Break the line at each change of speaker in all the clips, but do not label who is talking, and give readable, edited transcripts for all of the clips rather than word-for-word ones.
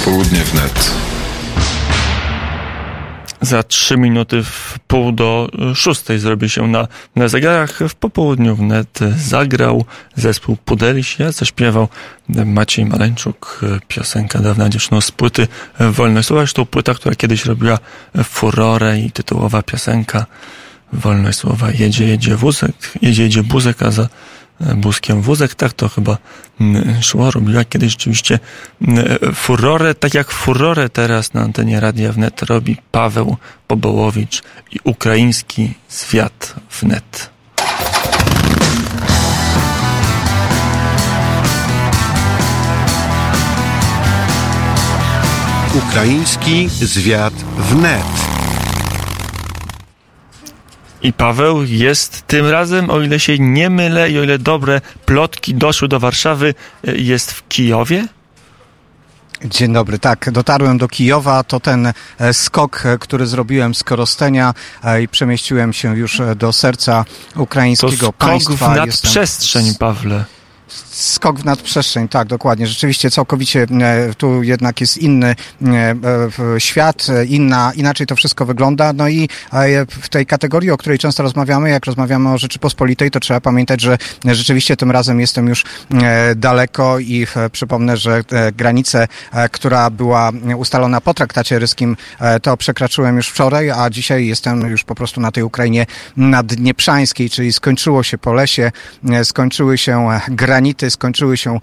Popołudnie wnet.
Za 3 minuty w 5:45 zrobi się na zegarach. W popołudniu wnet zagrał zespół Pudelsia, zaśpiewał Maciej Maleńczuk, piosenka Dawna dziewczyno z płyty Wolność Słowa. To płyta, która kiedyś robiła furorę i tytułowa piosenka Wolność Słowa. Jedzie wózek, jedzie buzek, a za buzkiem wózek. Tak to chyba szło. Robiła kiedyś rzeczywiście furorę, tak jak furorę teraz na antenie Radia Wnet robi Paweł Bobołowicz i ukraiński zwiat wnet.
Ukraiński zwiat wnet.
I Paweł jest tym razem, o ile się nie mylę i o ile dobre plotki doszły do Warszawy, jest w Kijowie?
Dzień dobry, tak, dotarłem do Kijowa, to ten skok, który zrobiłem z Korostenia i przemieściłem się już do serca ukraińskiego państwa.
To skok w nadprzestrzeń, Pawle.
Skok w nadprzestrzeń, tak, dokładnie. Rzeczywiście całkowicie tu jednak jest inny świat, inaczej to wszystko wygląda. No i w tej kategorii, o której często rozmawiamy, jak rozmawiamy o Rzeczypospolitej, to trzeba pamiętać, że rzeczywiście tym razem jestem już daleko i przypomnę, że granicę, która była ustalona po traktacie ryskim, to przekraczyłem już wczoraj, a dzisiaj jestem już po prostu na tej Ukrainie naddnieprzańskiej, czyli skończyło się Polesie, skończyły się granity, skończyły się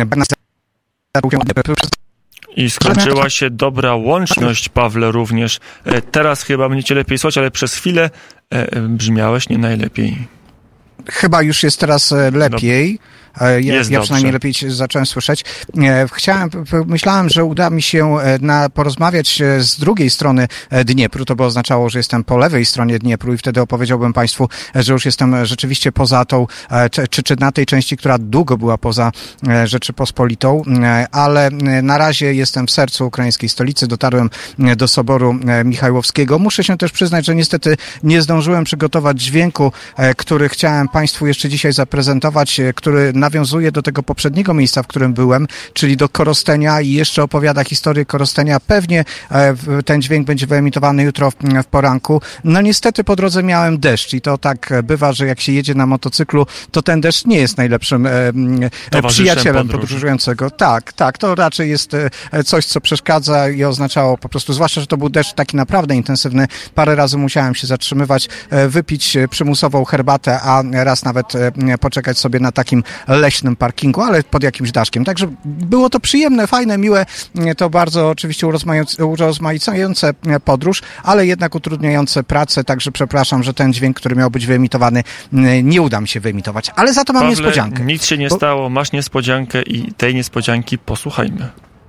i skończyła się dobra łączność, Pawle, również. Teraz chyba będziecie lepiej słyszeć, ale przez chwilę brzmiałeś nie najlepiej.
Chyba już jest teraz lepiej. Ja przynajmniej lepiej zacząłem słyszeć. Myślałem, że uda mi się porozmawiać z drugiej strony Dniepru, to by oznaczało, że jestem po lewej stronie Dniepru i wtedy opowiedziałbym Państwu, że już jestem rzeczywiście poza tą, czy na tej części, która długo była poza Rzeczypospolitą, ale na razie jestem w sercu ukraińskiej stolicy, dotarłem do Soboru Michajłowskiego. Muszę się też przyznać, że niestety nie zdążyłem przygotować dźwięku, który chciałem Państwu jeszcze dzisiaj zaprezentować, który nawiązuje do tego poprzedniego miejsca, w którym byłem, czyli do Korostenia i jeszcze opowiada historię Korostenia. Pewnie ten dźwięk będzie wyemitowany jutro w poranku. No niestety po drodze miałem deszcz i to tak bywa, że jak się jedzie na motocyklu, to ten deszcz nie jest najlepszym przyjacielem podróżującego. Tak, to raczej jest coś, co przeszkadza i oznaczało po prostu, zwłaszcza, że to był deszcz taki naprawdę intensywny. Parę razy musiałem się zatrzymywać, wypić przymusową herbatę, a raz nawet poczekać sobie na takim leśnym parkingu, ale pod jakimś daszkiem. Także było to przyjemne, fajne, miłe, to bardzo oczywiście urozmaicające podróż, ale jednak utrudniające pracę, także przepraszam, że ten dźwięk, który miał być wyemitowany, nie uda mi się wyemitować. Ale za to mam niespodziankę.
Nic się nie stało, masz niespodziankę i tej niespodzianki posłuchajmy.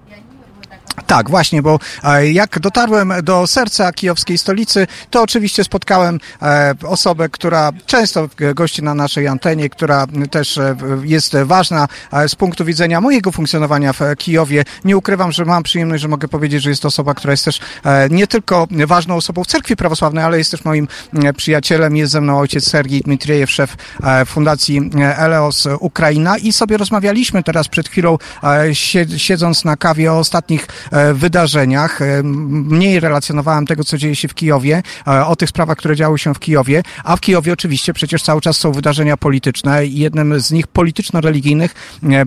Tak, właśnie, bo jak dotarłem do serca kijowskiej stolicy, to oczywiście spotkałem osobę, która często gości na naszej antenie, która też jest ważna z punktu widzenia mojego funkcjonowania w Kijowie. Nie ukrywam, że mam przyjemność, że mogę powiedzieć, że jest to osoba, która jest też nie tylko ważną osobą w cerkwi prawosławnej, ale jest też moim przyjacielem. Jest ze mną ojciec Sergiej Dmitriejew, szef Fundacji Eleos Ukraina i sobie rozmawialiśmy teraz przed chwilą, siedząc na kawie o ostatnich wydarzeniach. Mniej relacjonowałem tego, co dzieje się w Kijowie, o tych sprawach, które działy się w Kijowie, a w Kijowie oczywiście przecież cały czas są wydarzenia polityczne i jednym z nich polityczno-religijnych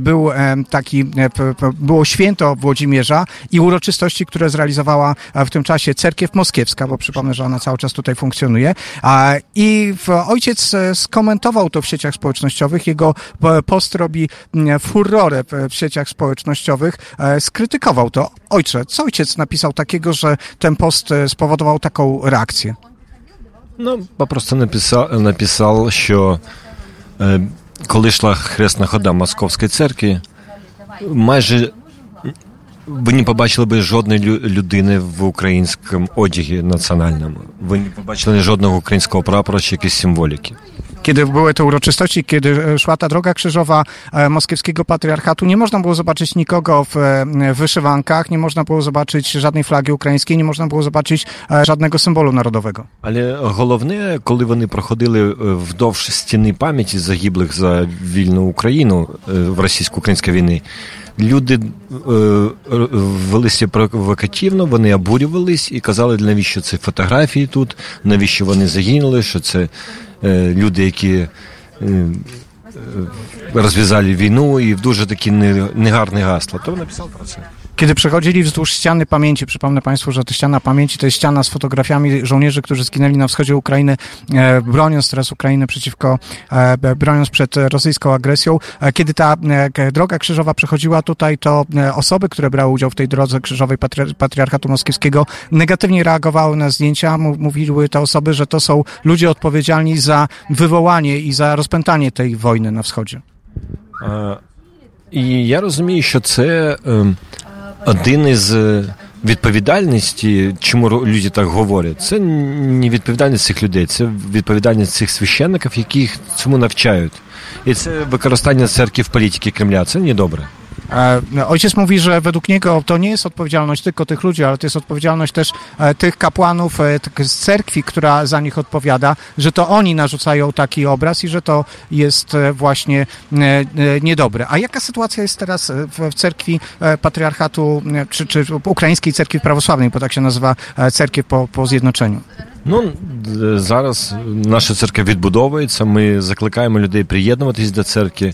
było święto Włodzimierza i uroczystości, które zrealizowała w tym czasie cerkiew moskiewska, bo przypomnę, że ona cały czas tutaj funkcjonuje. I ojciec skomentował to w sieciach społecznościowych. Jego post robi furorę w sieciach społecznościowych. Skrytykował to. Ojcze, co ojciec napisał takiego, że ten post spowodował taką reakcję?
Ну, просто написав, що коли йшла хресна хода Московської церкви, майже ви не побачили би жодної людини в українському одязі національному. Ви не побачили жодного українського прапора чи якісь символіки.
Kiedy były te uroczystości, kiedy szła ta droga krzyżowa moskiewskiego patriarchatu, nie można było zobaczyć nikogo w wyszywankach, nie można było zobaczyć żadnej flagi ukraińskiej, nie można było zobaczyć żadnego symbolu narodowego.
Але головне, коли вони проходили вдовж стіни пам'яті загиблих за вільну Україну в російсько-українській війні, люди велися провокативно, вони обурювались і казали, навіщо це фотографії тут, навіщо вони загинули, що це люди, які розв'язали війну, і дуже такі негарні гасла. То написав про це.
Kiedy przechodzili wzdłuż ściany pamięci, przypomnę Państwu, że ta ściana pamięci to jest ściana z fotografiami żołnierzy, którzy zginęli na wschodzie Ukrainy, broniąc teraz Ukrainę broniąc przed rosyjską agresją. Kiedy ta droga krzyżowa przechodziła tutaj, to osoby, które brały udział w tej drodze krzyżowej Patriarchatu Moskiewskiego, negatywnie reagowały na zdjęcia. Mówiły te osoby, że to są ludzie odpowiedzialni za wywołanie i za rozpętanie tej wojny na wschodzie.
І я розумію, що це один із відповідальності, чому люди так говорять. Це не відповідальність цих людей, це відповідальність цих священників, яких цьому навчають. І це використання церкви в політиці Кремля. Це недобре.
Ojciec mówi, że według niego to nie jest odpowiedzialność tylko tych ludzi, ale to jest odpowiedzialność też tych kapłanów z cerkwi, która za nich odpowiada, że to oni narzucają taki obraz i że to jest właśnie niedobre. A jaka sytuacja jest teraz w cerkwi patriarchatu, czy ukraińskiej cerkwi prawosławnej, bo tak się nazywa cerkiew po zjednoczeniu?
Зараз наша церква відбудовується, ми закликаємо людей приєднуватись до церкви.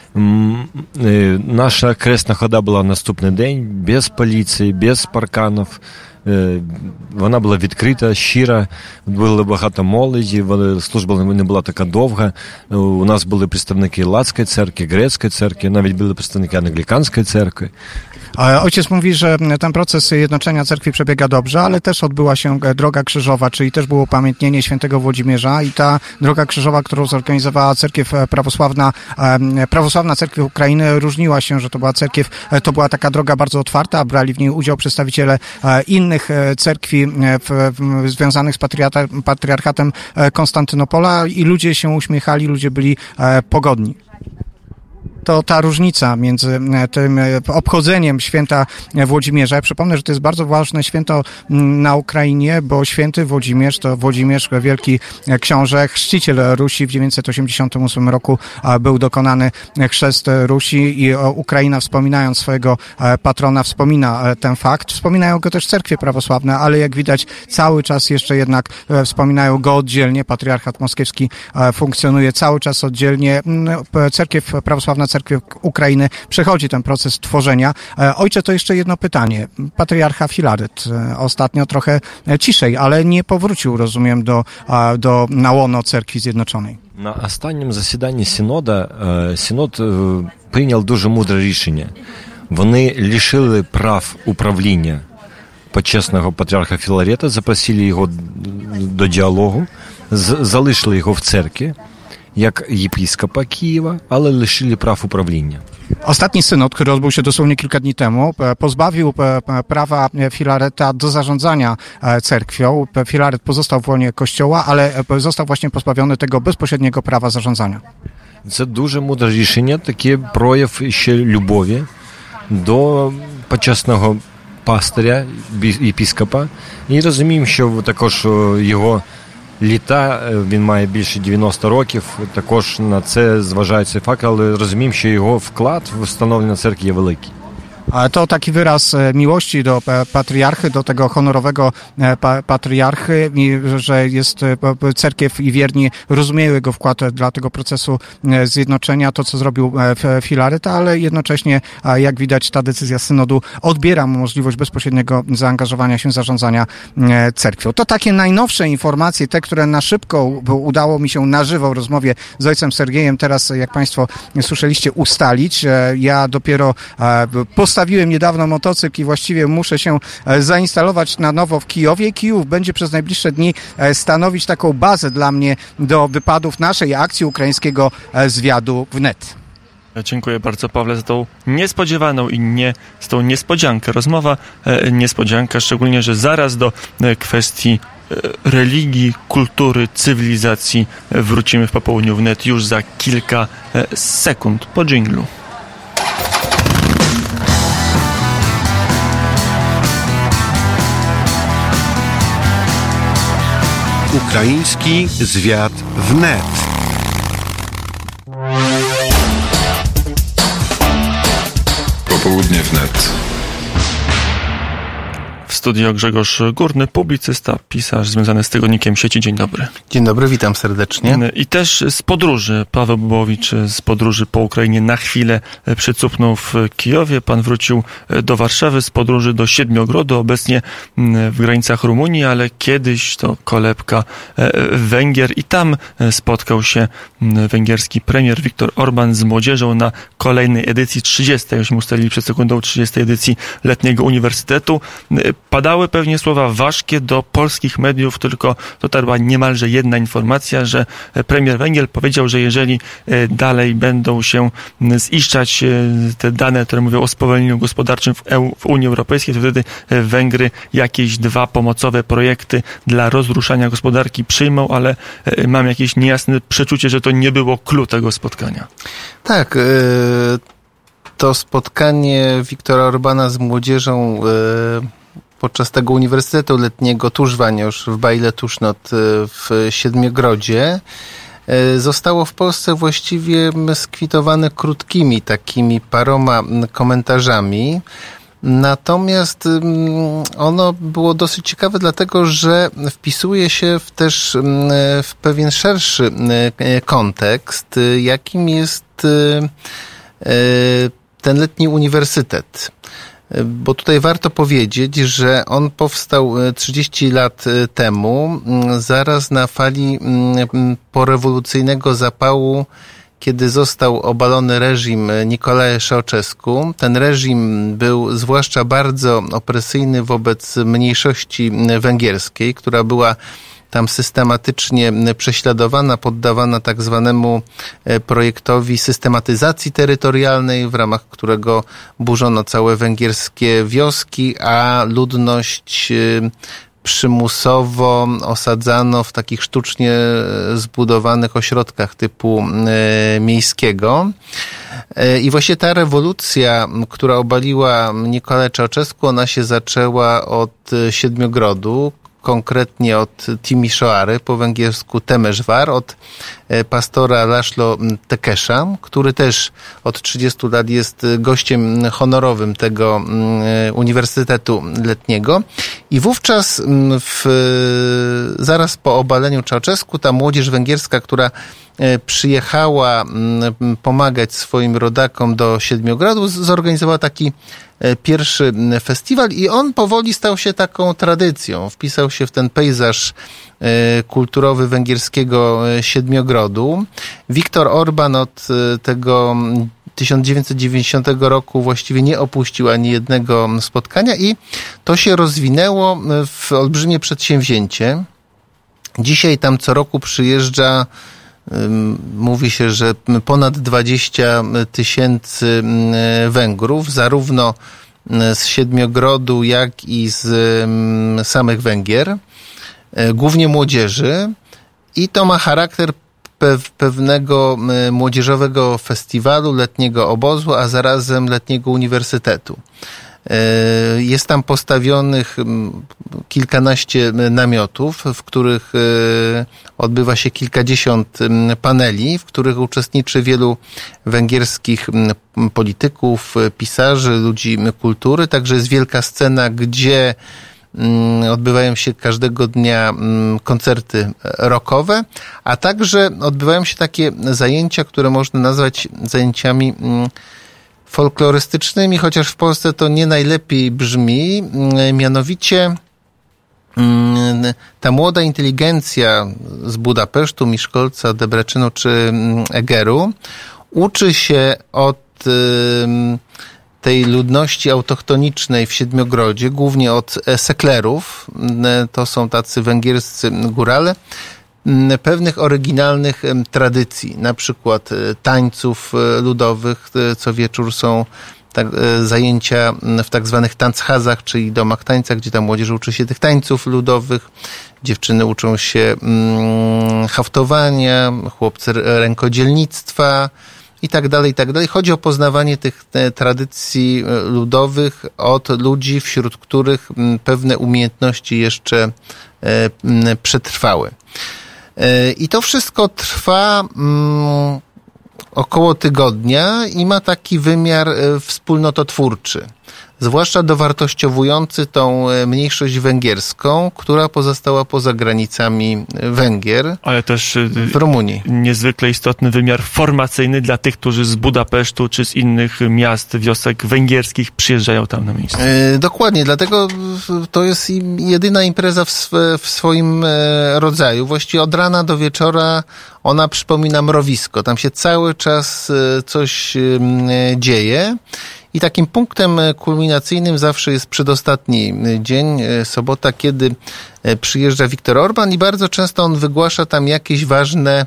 Наша хресна хода була наступний день, без поліції, без парканів. Вона була відкрита, щира, було багато молоді, служба не була така довга. У нас були представники Латської церкви, Грецької церкви, навіть були представники Англіканської церкви.
Ojciec mówi, że ten proces jednoczenia cerkwi przebiega dobrze, ale też odbyła się droga krzyżowa, czyli też było upamiętnienie świętego Włodzimierza i ta droga krzyżowa, którą zorganizowała cerkiew prawosławna cerkiew Ukrainy, różniła się, że to była taka droga bardzo otwarta, brali w niej udział przedstawiciele innych cerkwi związanych z patriarchatem Konstantynopola i ludzie się uśmiechali, ludzie byli pogodni. To ta różnica między tym obchodzeniem święta Włodzimierza. Ja przypomnę, że to jest bardzo ważne święto na Ukrainie, bo święty Włodzimierz to Włodzimierz, wielki książę, chrzciciel Rusi. W 988 roku był dokonany chrzest Rusi i Ukraina, wspominając swojego patrona, wspomina ten fakt. Wspominają go też cerkwie prawosławne, ale jak widać cały czas jeszcze jednak wspominają go oddzielnie. Patriarchat Moskiewski funkcjonuje cały czas oddzielnie. Cerkiew prawosławna, cerkiew Ukrainy przechodzi ten proces tworzenia. Ojcze, to jeszcze jedno pytanie. Patriarcha Filaret ostatnio trochę ciszej, ale nie powrócił, rozumiem, na łono Cerkwi Zjednoczonej.
На останньому засіданні Синод прийняв дуже мудре рішення. Вони лишили прав управління почесного патріарха Філарета, запросили його до діалогу, залишили його в церкві, jak єпископа Києва, але лишили прав управління.
Ostatni synod, który odbył się dosłownie kilka dni temu, pozbawił prawa Filareta do zarządzania cerkwią. Filaret pozostał w łonie Kościoła, ale został właśnie pozbawiony tego bezpośredniego prawa zarządzania.
Це дуже мудре рішення, таке прояв ще любові до почесного пастиря, єпископа. І розуміємо, що також його літа, він має більше 90 років, також на це зважається факт, але розуміємо, що його вклад в встановлення церкви є великий.
To taki wyraz miłości do patriarchy, do tego honorowego patriarchy, że jest cerkiew i wierni rozumieją jego wkład dla tego procesu zjednoczenia, to co zrobił Filaret, ale jednocześnie, jak widać, ta decyzja synodu odbiera mu możliwość bezpośredniego zaangażowania się, zarządzania cerkwią. To takie najnowsze informacje, te, które na szybko udało mi się na żywo w rozmowie z ojcem Sergiejem teraz, jak Państwo słyszeliście, ustalić. Ja dopiero postawiłem niedawno motocykl i właściwie muszę się zainstalować na nowo w Kijowie. Kijów będzie przez najbliższe dni stanowić taką bazę dla mnie do wypadów naszej akcji ukraińskiego zwiadu wnet.
Dziękuję bardzo, Pawle, za tą niespodziewaną i z tą niespodziankę. Rozmowa niespodzianka, szczególnie, że zaraz do kwestii religii, kultury, cywilizacji wrócimy w Popołudniu wnet już za kilka sekund po dżinglu.
Ukraiński zwiat wnet.
Popołudnie wnet.
W studio Grzegorz Górny, publicysta, pisarz związany z tygodnikiem Sieci. Dzień dobry.
Dzień dobry, witam serdecznie.
I też z podróży. Paweł Bubowicz z podróży po Ukrainie na chwilę przycupnął w Kijowie. Pan wrócił do Warszawy z podróży do Siedmiogrodu, obecnie w granicach Rumunii, ale kiedyś to kolebka Węgier i tam spotkał się węgierski premier Viktor Orban z młodzieżą na kolejnej edycji 30. Już ustalili przed sekundą 30. edycji Letniego Uniwersytetu. Padały pewnie słowa ważkie do polskich mediów, tylko dotarła niemalże jedna informacja, że premier Węgier powiedział, że jeżeli dalej będą się ziszczać te dane, które mówią o spowolnieniu gospodarczym w Unii Europejskiej, to wtedy Węgry jakieś 2 pomocowe projekty dla rozruszania gospodarki przyjmą, ale mam jakieś niejasne przeczucie, że to nie było clou tego spotkania.
Tak, to spotkanie Viktora Orbana z młodzieżą podczas tego Uniwersytetu Letniego tuż w Bajle Tusznot w Siedmiogrodzie zostało w Polsce właściwie skwitowane krótkimi takimi paroma komentarzami. Natomiast ono było dosyć ciekawe, dlatego że wpisuje się też w pewien szerszy kontekst, jakim jest ten letni uniwersytet. Bo tutaj warto powiedzieć, że on powstał 30 lat temu, zaraz na fali porewolucyjnego zapału, kiedy został obalony reżim Nicolae Ceausescu. Ten reżim był zwłaszcza bardzo opresyjny wobec mniejszości węgierskiej, która była tam systematycznie prześladowana, poddawana tak zwanemu projektowi systematyzacji terytorialnej, w ramach którego burzono całe węgierskie wioski, a ludność przymusowo osadzano w takich sztucznie zbudowanych ośrodkach typu miejskiego. I właśnie ta rewolucja, która obaliła Nicolae Ceausescu, ona się zaczęła od Siedmiogrodu, konkretnie od Timișoary, po węgiersku Temesvar, od pastora László Tekesza, który też od 30 lat jest gościem honorowym tego Uniwersytetu Letniego. I wówczas zaraz po obaleniu Ceausescu ta młodzież węgierska, która przyjechała pomagać swoim rodakom do Siedmiogrodu, zorganizowała taki pierwszy festiwal i on powoli stał się taką tradycją. Wpisał się w ten pejzaż kulturowy węgierskiego Siedmiogrodu. Viktor Orban od tego 1990 roku właściwie nie opuścił ani jednego spotkania i to się rozwinęło w olbrzymie przedsięwzięcie. Dzisiaj tam co roku przyjeżdża, mówi się, że ponad 20 000 Węgrów, zarówno z Siedmiogrodu, jak i z samych Węgier, głównie młodzieży, i to ma charakter pewnego młodzieżowego festiwalu, letniego obozu, a zarazem letniego uniwersytetu. Jest tam postawionych kilkanaście namiotów, w których odbywa się kilkadziesiąt paneli, w których uczestniczy wielu węgierskich polityków, pisarzy, ludzi kultury. Także jest wielka scena, gdzie odbywają się każdego dnia koncerty rockowe, a także odbywają się takie zajęcia, które można nazwać zajęciami folklorystycznymi, chociaż w Polsce to nie najlepiej brzmi. Mianowicie ta młoda inteligencja z Budapesztu, Miszkolca, Debrecenu czy Egeru uczy się od tej ludności autochtonicznej w Siedmiogrodzie, głównie od seklerów, to są tacy węgierscy górale, pewnych oryginalnych tradycji, na przykład tańców ludowych. Co wieczór są zajęcia w tak zwanych tanchazach, czyli domach tańca, gdzie ta młodzież uczy się tych tańców ludowych. Dziewczyny uczą się haftowania, chłopcy rękodzielnictwa i tak dalej, i tak dalej. Chodzi o poznawanie tych tradycji ludowych od ludzi, wśród których pewne umiejętności jeszcze przetrwały. I to wszystko trwa około tygodnia i ma taki wymiar wspólnototwórczy. Zwłaszcza dowartościowujący tą mniejszość węgierską, która pozostała poza granicami Węgier.
Ale też
w Rumunii.
Niezwykle istotny wymiar formacyjny dla tych, którzy z Budapesztu czy z innych miast, wiosek węgierskich przyjeżdżają tam na miejsce.
Dokładnie, dlatego to jest jedyna impreza w swoim rodzaju. Właściwie od rana do wieczora ona przypomina mrowisko. Tam się cały czas coś dzieje. I takim punktem kulminacyjnym zawsze jest przedostatni dzień, sobota, kiedy przyjeżdża Viktor Orban i bardzo często on wygłasza tam jakieś ważne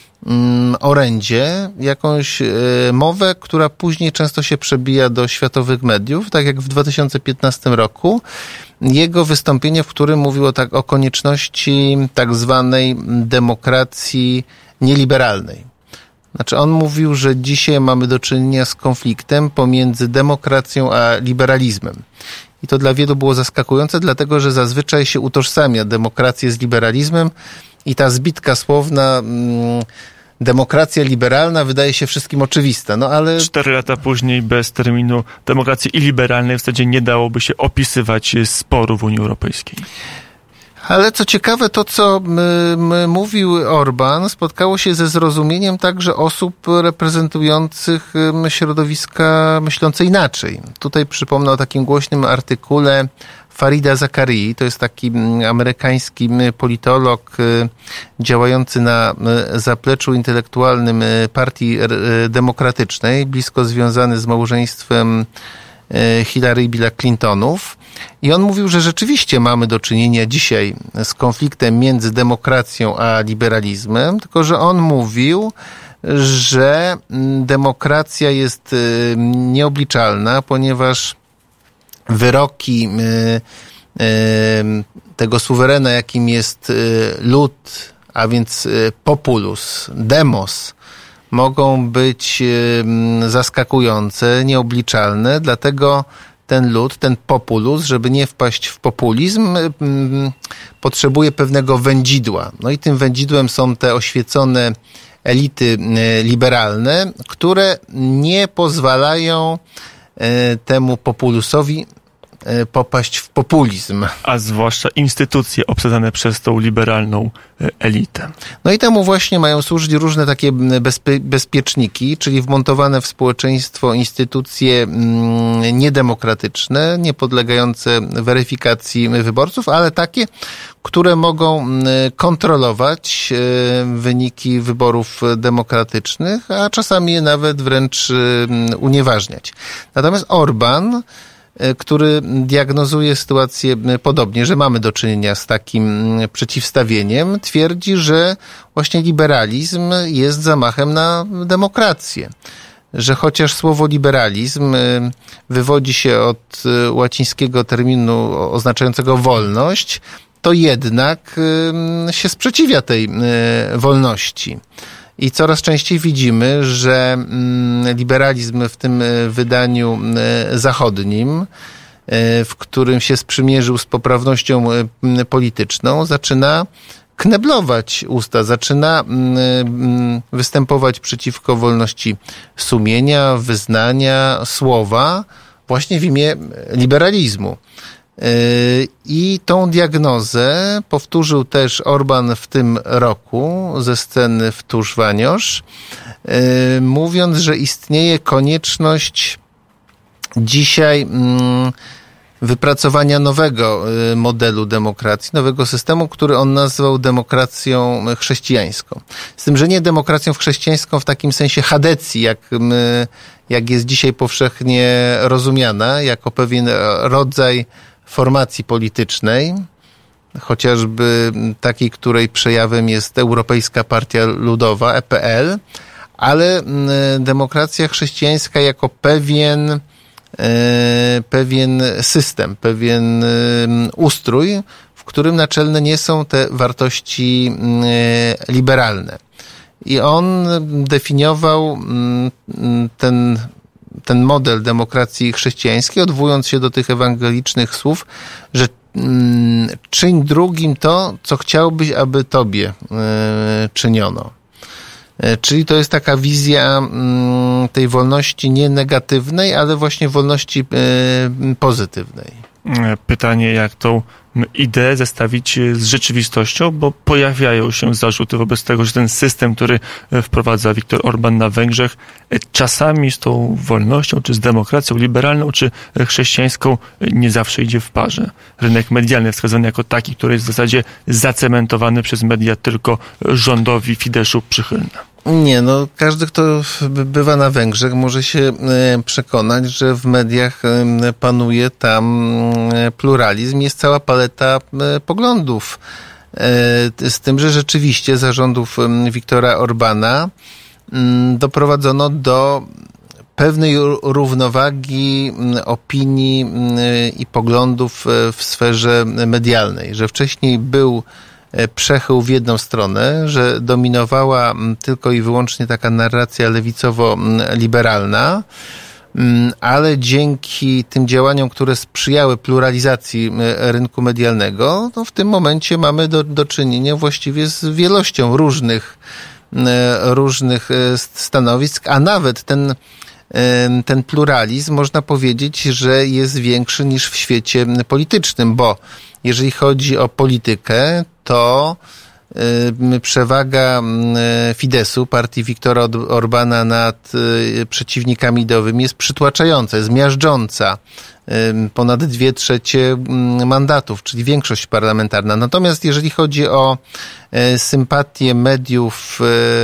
orędzie, jakąś mowę, która później często się przebija do światowych mediów, tak jak w 2015 roku. Jego wystąpienie, w którym mówił o konieczności tak zwanej demokracji nieliberalnej. Znaczy on mówił, że dzisiaj mamy do czynienia z konfliktem pomiędzy demokracją a liberalizmem. I to dla wielu było zaskakujące, dlatego że zazwyczaj się utożsamia demokrację z liberalizmem i ta zbitka słowna demokracja liberalna wydaje się wszystkim oczywista. No ale
4 lata później bez terminu demokracji i liberalnej w zasadzie nie dałoby się opisywać sporu w Unii Europejskiej.
Ale co ciekawe, to co mówił Orban spotkało się ze zrozumieniem także osób reprezentujących środowiska myślące inaczej. Tutaj przypomnę o takim głośnym artykule Farida Zakarii, to jest taki amerykański politolog działający na zapleczu intelektualnym Partii Demokratycznej, blisko związany z małżeństwem Hillary i Billa Clintonów. I on mówił, że rzeczywiście mamy do czynienia dzisiaj z konfliktem między demokracją a liberalizmem, tylko że on mówił, że demokracja jest nieobliczalna, ponieważ wyroki tego suwerena, jakim jest lud, a więc populus, demos, mogą być zaskakujące, nieobliczalne, dlatego ten lud, ten populus, żeby nie wpaść w populizm, potrzebuje pewnego wędzidła. No i tym wędzidłem są te oświecone elity liberalne, które nie pozwalają temu populusowi popaść w populizm.
A zwłaszcza instytucje obsadzane przez tą liberalną elitę.
No i temu właśnie mają służyć różne takie bezpieczniki, czyli wmontowane w społeczeństwo instytucje niedemokratyczne, niepodlegające weryfikacji wyborców, ale takie, które mogą kontrolować wyniki wyborów demokratycznych, a czasami je nawet wręcz unieważniać. Natomiast Orban, który diagnozuje sytuację podobnie, że mamy do czynienia z takim przeciwstawieniem, twierdzi, że właśnie liberalizm jest zamachem na demokrację. Że chociaż słowo liberalizm wywodzi się od łacińskiego terminu oznaczającego wolność, to jednak się sprzeciwia tej wolności. I coraz częściej widzimy, że liberalizm w tym wydaniu zachodnim, w którym się sprzymierzył z poprawnością polityczną, zaczyna kneblować usta, zaczyna występować przeciwko wolności sumienia, wyznania, słowa, właśnie w imię liberalizmu. I tą diagnozę powtórzył też Orban w tym roku ze sceny w Tuż-Waniosz, mówiąc, że istnieje konieczność dzisiaj wypracowania nowego modelu demokracji, nowego systemu, który on nazwał demokracją chrześcijańską. Z tym, że nie demokracją chrześcijańską w takim sensie chadecji, jak jest dzisiaj powszechnie rozumiana, jako pewien rodzaj formacji politycznej, chociażby takiej, której przejawem jest Europejska Partia Ludowa, EPL, ale demokracja chrześcijańska jako pewien system, pewien ustrój, w którym naczelne nie są te wartości liberalne. I on definiował ten model demokracji chrześcijańskiej, odwołując się do tych ewangelicznych słów, że czyń drugim to, co chciałbyś, aby tobie czyniono. Czyli to jest taka wizja tej wolności nie negatywnej, ale właśnie wolności pozytywnej.
Pytanie, jak tą ideę zestawić z rzeczywistością, bo pojawiają się zarzuty wobec tego, że ten system, który wprowadza Viktor Orban na Węgrzech, czasami z tą wolnością, czy z demokracją liberalną, czy chrześcijańską nie zawsze idzie w parze. Rynek medialny wskazany jako taki, który jest w zasadzie zacementowany przez media tylko rządowi Fideszu przychylny.
Nie, no każdy, kto bywa na Węgrzech, może się przekonać, że w mediach panuje tam pluralizm, jest cała paleta poglądów. Z tym, że rzeczywiście za rządów Viktora Orbana doprowadzono do pewnej równowagi opinii i poglądów w sferze medialnej, że wcześniej był przechył w jedną stronę, że dominowała tylko i wyłącznie taka narracja lewicowo-liberalna, ale dzięki tym działaniom, które sprzyjały pluralizacji rynku medialnego, no w tym momencie mamy do czynienia właściwie z wielością różnych stanowisk, a nawet ten pluralizm można powiedzieć, że jest większy niż w świecie politycznym, bo jeżeli chodzi o politykę, to przewaga Fideszu, partii Viktora Orbana nad przeciwnikami ideowymi jest przytłaczająca, jest miażdżąca. Ponad 2/3 mandatów, czyli większość parlamentarna. Natomiast jeżeli chodzi o sympatię mediów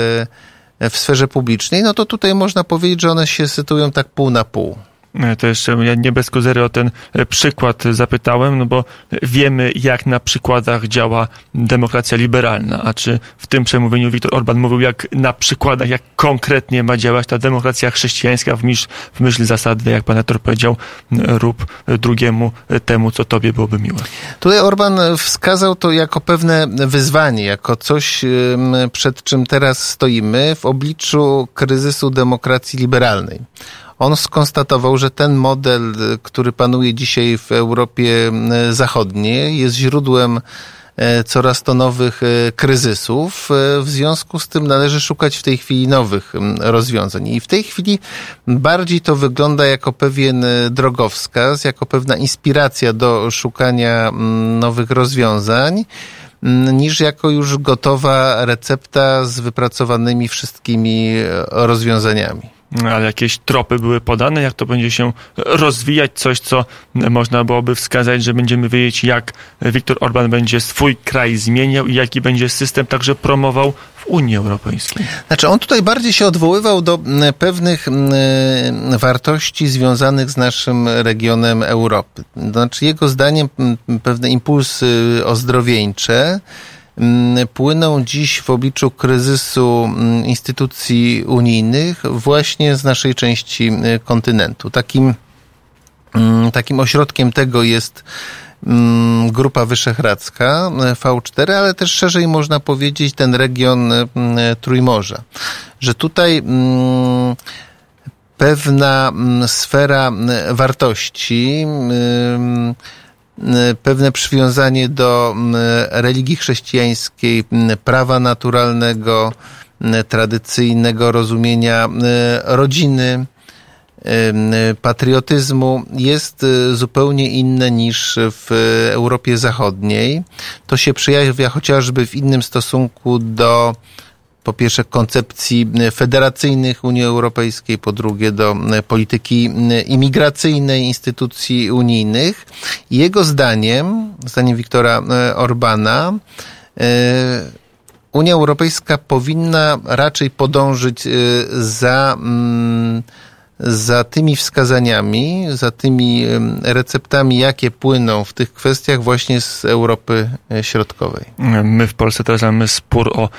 w sferze publicznej, no to tutaj można powiedzieć, że one się sytuują tak pół na pół.
To jeszcze ja nie bez kozery o ten przykład zapytałem, no bo wiemy, jak na przykładach działa demokracja liberalna, a czy w tym przemówieniu Viktor Orban mówił, jak na przykładach, jak konkretnie ma działać ta demokracja chrześcijańska w myśl zasady, jak pan redaktor powiedział, rób drugiemu temu, co tobie byłoby miłe.
Tutaj Orban wskazał to jako pewne wyzwanie, jako coś, przed czym teraz stoimy w obliczu kryzysu demokracji liberalnej. On skonstatował, że ten model, który panuje dzisiaj w Europie Zachodniej, jest źródłem coraz to nowych kryzysów. W związku z tym należy szukać w tej chwili nowych rozwiązań. I w tej chwili bardziej to wygląda jako pewien drogowskaz, jako pewna inspiracja do szukania nowych rozwiązań, niż jako już gotowa recepta z wypracowanymi wszystkimi rozwiązaniami.
Ale jakieś tropy były podane, jak to będzie się rozwijać, coś, co można byłoby wskazać, że będziemy wiedzieć, jak Viktor Orban będzie swój kraj zmieniał i jaki będzie system także promował w Unii Europejskiej.
Znaczy on tutaj bardziej się odwoływał do pewnych wartości związanych z naszym regionem Europy. Znaczy jego zdaniem pewne impulsy ozdrowieńcze płyną dziś w obliczu kryzysu instytucji unijnych właśnie z naszej części kontynentu. Takim ośrodkiem tego jest Grupa Wyszehradzka, V4, ale też szerzej można powiedzieć ten region Trójmorza. Że tutaj pewna sfera wartości, pewne przywiązanie do religii chrześcijańskiej, prawa naturalnego, tradycyjnego rozumienia rodziny, patriotyzmu jest zupełnie inne niż w Europie Zachodniej. To się przejawia chociażby w innym stosunku do, po pierwsze, koncepcji federacyjnych Unii Europejskiej, po drugie do polityki imigracyjnej instytucji unijnych. Jego zdaniem Viktora Orbana, Unia Europejska powinna raczej podążyć za tymi wskazaniami, za tymi receptami, jakie płyną w tych kwestiach właśnie z Europy Środkowej.
My w Polsce teraz mamy spór o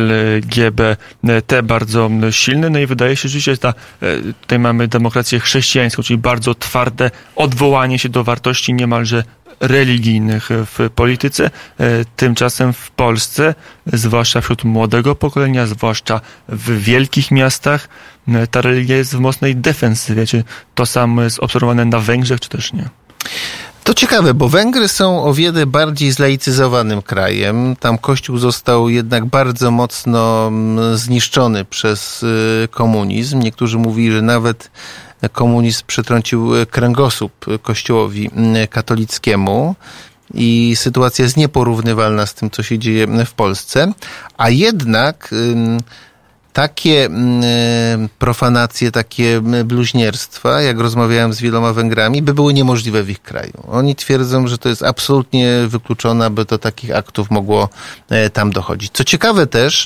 LGBT bardzo silny, no i wydaje się, że tutaj mamy demokrację chrześcijańską, czyli bardzo twarde odwołanie się do wartości niemalże religijnych w polityce. Tymczasem w Polsce, zwłaszcza wśród młodego pokolenia, zwłaszcza w wielkich miastach, ta religia jest w mocnej defensywie. Czy to samo jest obserwowane na Węgrzech, czy też nie?
To ciekawe, bo Węgry są o wiele bardziej zlaicyzowanym krajem. Tam Kościół został jednak bardzo mocno zniszczony przez komunizm. Niektórzy mówili, że nawet komunizm przetrącił kręgosłup Kościołowi katolickiemu. I sytuacja jest nieporównywalna z tym, co się dzieje w Polsce. A jednak takie profanacje, takie bluźnierstwa, jak rozmawiałem z wieloma Węgrami, by były niemożliwe w ich kraju. Oni twierdzą, że to jest absolutnie wykluczone, aby do takich aktów mogło tam dochodzić. Co ciekawe też,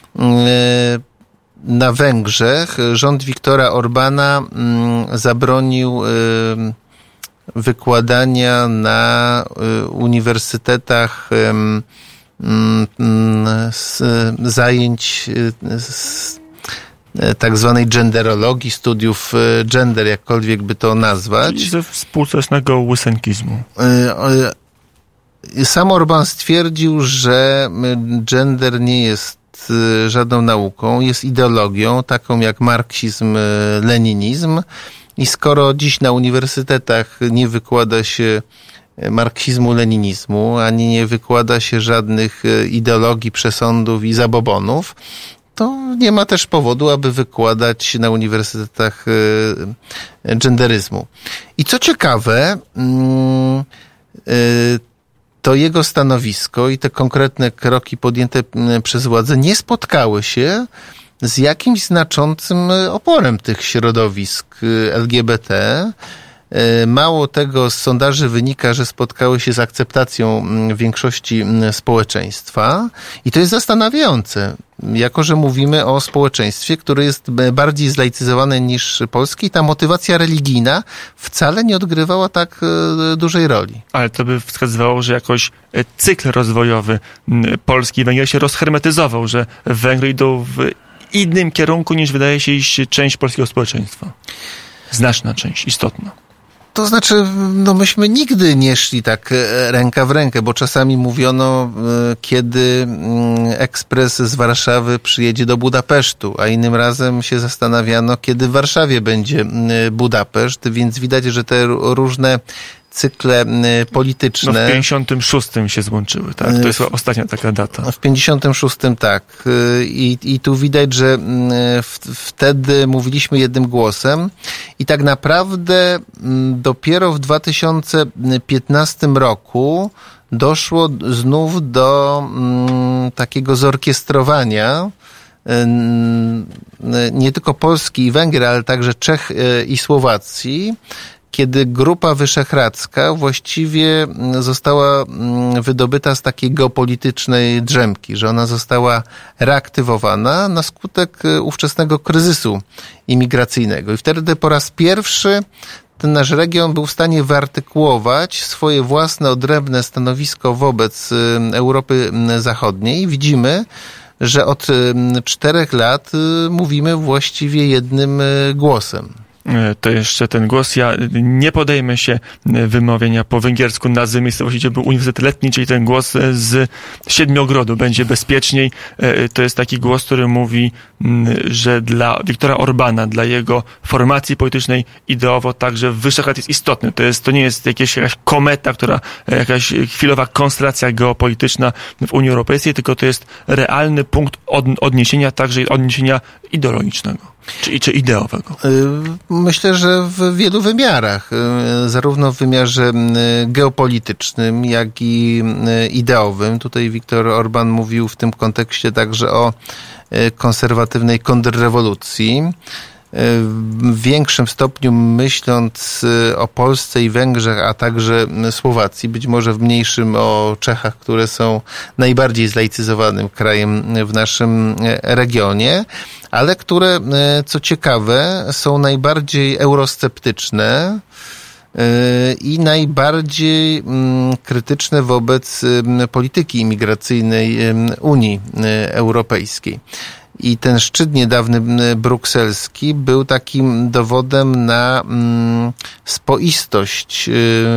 na Węgrzech rząd Viktora Orbana zabronił wykładania na uniwersytetach zajęć tak zwanej genderologii, studiów gender, jakkolwiek by to nazwać.
Czyli ze współczesnego łysenkizmu.
Sam Orban stwierdził, że gender nie jest żadną nauką, jest ideologią, taką jak marksizm, leninizm. I skoro dziś na uniwersytetach nie wykłada się marksizmu, leninizmu, ani nie wykłada się żadnych ideologii, przesądów i zabobonów, to nie ma też powodu, aby wykładać na uniwersytetach genderyzmu. I co ciekawe, to jego stanowisko i te konkretne kroki podjęte przez władze nie spotkały się z jakimś znaczącym oporem tych środowisk LGBT. Mało tego, z sondaży wynika, że spotkały się z akceptacją większości społeczeństwa i to jest zastanawiające, jako że mówimy o społeczeństwie, które jest bardziej zlaicyzowane niż polskie i ta motywacja religijna wcale nie odgrywała tak dużej roli.
Ale to by wskazywało, że jakoś cykl rozwojowy Polski i Węgier się rozhermetyzował, że Węgry idą w innym kierunku niż wydaje się iść część polskiego społeczeństwa. Znaczna część, istotna.
To znaczy, myśmy nigdy nie szli tak ręka w rękę, bo czasami mówiono, kiedy ekspres z Warszawy przyjedzie do Budapesztu, a innym razem się zastanawiano, kiedy w Warszawie będzie Budapeszt, więc widać, że te różne cykle polityczne...
No w 56 się złączyły, tak? To jest ostatnia taka data.
W 56 tak. I tu widać, że wtedy mówiliśmy jednym głosem i tak naprawdę dopiero w 2015 roku doszło znów do takiego zorkiestrowania nie tylko Polski i Węgier, ale także Czech i Słowacji, kiedy Grupa Wyszehradzka właściwie została wydobyta z takiej geopolitycznej drzemki, że ona została reaktywowana na skutek ówczesnego kryzysu imigracyjnego. I wtedy po raz pierwszy ten nasz region był w stanie wyartykułować swoje własne odrębne stanowisko wobec Europy Zachodniej. Widzimy, że od 4 lat mówimy właściwie jednym głosem.
To jeszcze ten głos. Ja nie podejmę się wymawiania po węgiersku nazwy miejscowości, gdzie był Uniwersytet Letni, czyli ten głos z Siedmiogrodu. Będzie bezpieczniej. To jest taki głos, który mówi, że dla Viktora Orbana, dla jego formacji politycznej ideowo także Wyszehrad jest istotny. To nie jest jakaś kometa, jakaś chwilowa konstelacja geopolityczna w Unii Europejskiej, tylko to jest realny punkt odniesienia, także odniesienia ideologicznego. Czy ideowego?
Myślę, że w wielu wymiarach. Zarówno w wymiarze geopolitycznym, jak i ideowym. Tutaj Viktor Orban mówił w tym kontekście także o konserwatywnej kontrrewolucji. W większym stopniu myśląc o Polsce i Węgrzech, a także Słowacji, być może w mniejszym o Czechach, które są najbardziej zlaicyzowanym krajem w naszym regionie, ale które, co ciekawe, są najbardziej eurosceptyczne i najbardziej krytyczne wobec polityki imigracyjnej Unii Europejskiej. I ten szczyt niedawny brukselski był takim dowodem na spoistość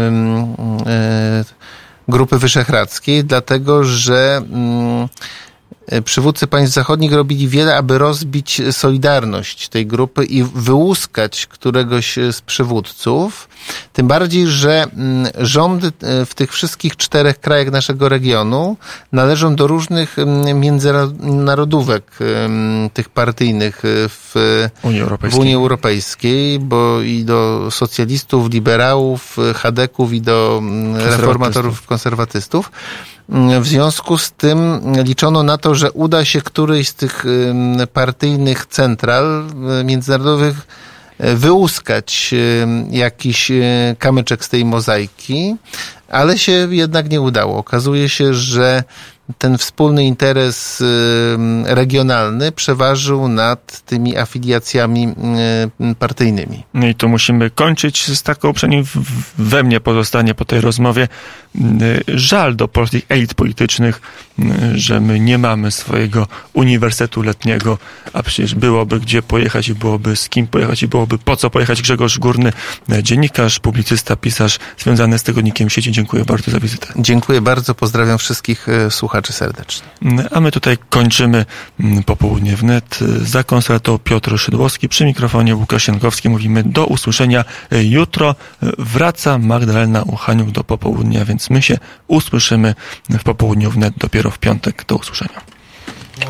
Grupy Wyszehradzkiej, dlatego że przywódcy państw zachodnich robili wiele, aby rozbić solidarność tej grupy i wyłuskać któregoś z przywódców. Tym bardziej, że rządy w tych wszystkich 4 krajach naszego regionu należą do różnych międzynarodówek tych partyjnych w Unii Europejskiej, bo i do socjalistów, liberałów, chadeków i do reformatorów, konserwatystów. W związku z tym liczono na to, że uda się którejś z tych partyjnych central międzynarodowych wyłuskać jakiś kamyczek z tej mozaiki, ale się jednak nie udało. Okazuje się, że ten wspólny interes regionalny przeważył nad tymi afiliacjami partyjnymi.
No i tu musimy kończyć z taką, przynajmniej we mnie pozostanie po tej rozmowie, żal do polskich elit politycznych, że my nie mamy swojego uniwersytetu letniego, a przecież byłoby gdzie pojechać i byłoby z kim pojechać i byłoby po co pojechać. Grzegorz Górny, dziennikarz, publicysta, pisarz związany z Tygodnikiem Sieci. Dziękuję bardzo za wizytę.
Dziękuję bardzo, pozdrawiam wszystkich słuchaczy serdecznie.
A my tutaj kończymy Popołudnie wnet. Za konsoletą Piotr Szydłowski, przy mikrofonie Łukasz Jankowski. Mówimy do usłyszenia jutro. Wraca Magdalena Uchaniuk do Popołudnia, więc my się usłyszymy w Popołudniu wnet dopiero w piątek. Do usłyszenia.